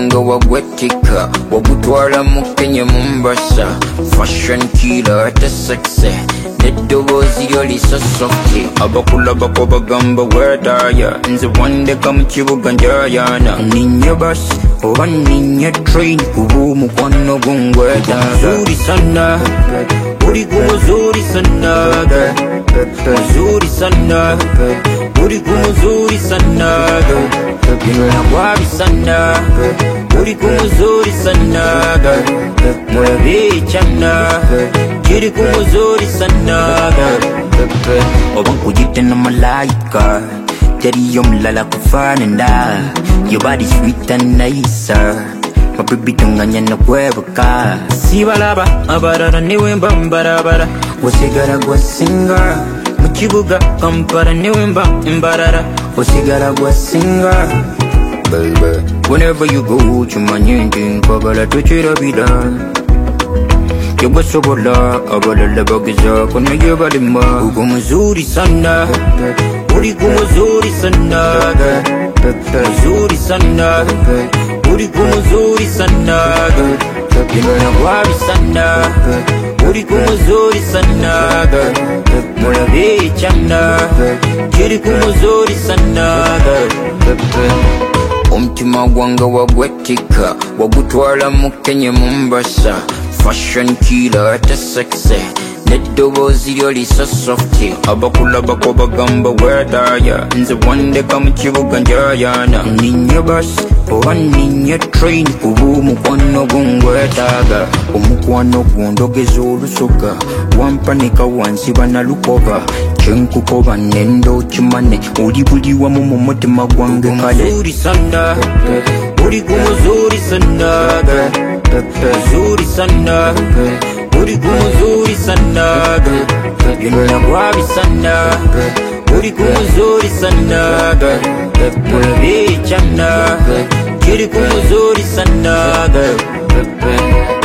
gwanga wagwetika wagutwala mu Kenya Mombasa. Fashion killer ate sexy neddobozi lyo lisosofye. Abakula bako bagamba wetaya nze wandeka mu kibuga njayana. Ninye bus oba ninye train kubu mukwano gungweta. Muzuri sana uri kumuzuri sana muzuri sana uri kumuzuri sana nagwabi sana uri kumuzuri sana murabicana kiri kumuzuri sana. Oba nkujite na malaika teri mlala kufanana. Your body sweet and nice, my baby tunganya na kwebuka. Sibalaba abarara niwe mbambarabara wasigara gwasinga mu kibuga Kampala niwe mbambarara wasigara gwasinga. Baby, whenever you go chumanye nkwagala tukirabira. Yegwe sobola abalala bagiza kono yebalima. Ugo muzuri sana uri kumuzuri sana muzuri sana uri kumuzuri sana nagwabi sana uri kumuzuri sana murabicana kiri kumuzuri sana. Omutima gwanga wagwetika wagutwala mu Kenya Mombasa. Fashion killer ate sexy neddobozi lyo lisosofye. Abakula bako bagamba wetaya nze wandeka mu kibuga njayana. Ninye bus oba ninye train kubu mukwano gungwetaaga. Omukwano gundogeza olusoga wampanika wansi banalukoba. Kyenkukoba nendo kimane oli buli wamu mu mutima gwange kale. Muzuri sana uri kumuzuri sana muzuri sana uri kumuzuri sana nagwabi sana uri kumuzuri sana murabicana kiri kumuzuri sana.